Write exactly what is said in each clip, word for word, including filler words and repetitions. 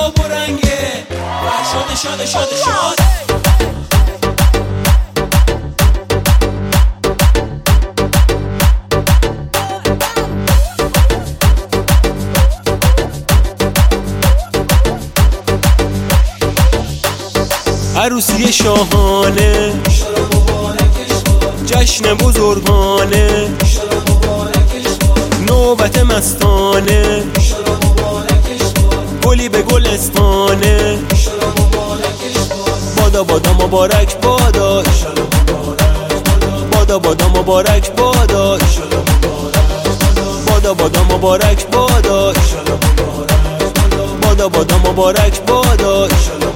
آب و رنگه شاده شاده شاده شاده عروسی شاهانه جشن بزرگانه نوبت مستانه گلی به گلستانه بادا بادا مبارک باداش بادا بادا مبارک باداش بادا بادا مبارک باداش بادا بادا مبارک باداش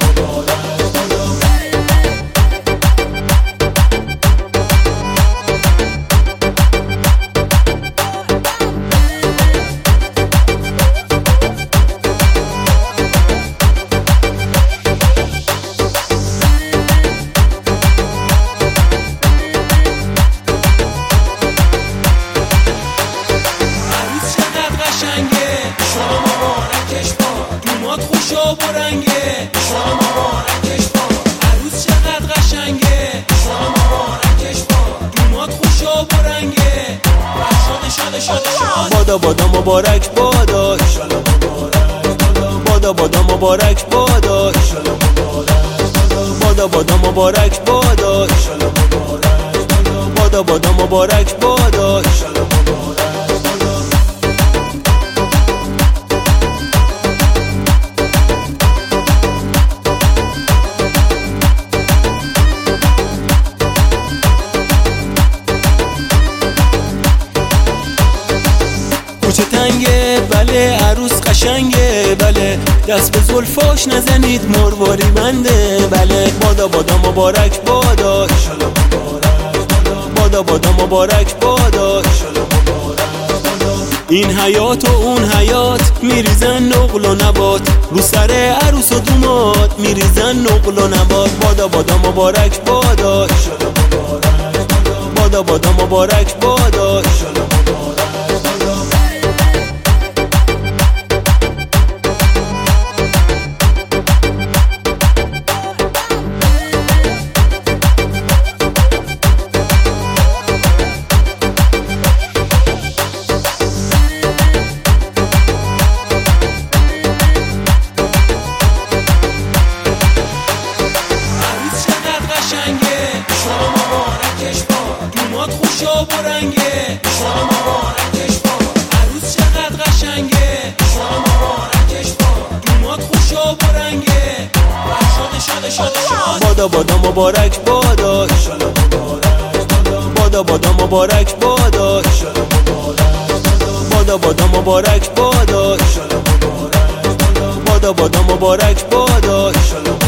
خوش آب و رنگه شما مبارکش با عروس چقدر قشنگه شما مبارکش با دومات خوش آب و رنگه شاده شاده شاده شاده بادا بادا مبارک باداش بادا بادا مبارک باداش بادا بادا مبارک باداش بادا بادا مبارک باداش کوچه تنگه بله عروس قشنگه بله دست به زلفاش نزنید مرواری بنده بله بادا بادا مبارک باداش بادا بادا مبارک باداش این حیات و اون حیات میریزن نقل و نبات رو سر عروس و دومات میریزن نقل و نبات بادا بادا مبارک باداش بادا بادا مبارک باداش خوش آب و رنگه شما مبارکش با عروس چقدر قشنگه شما مبارکش با دومات خوش آب و رنگه شاده شاده شاده شاده بادا بادا مبارک باداش بادا بادا مبارک باداش بادا بادا مبارک باداش بادا بادا مبارک باداش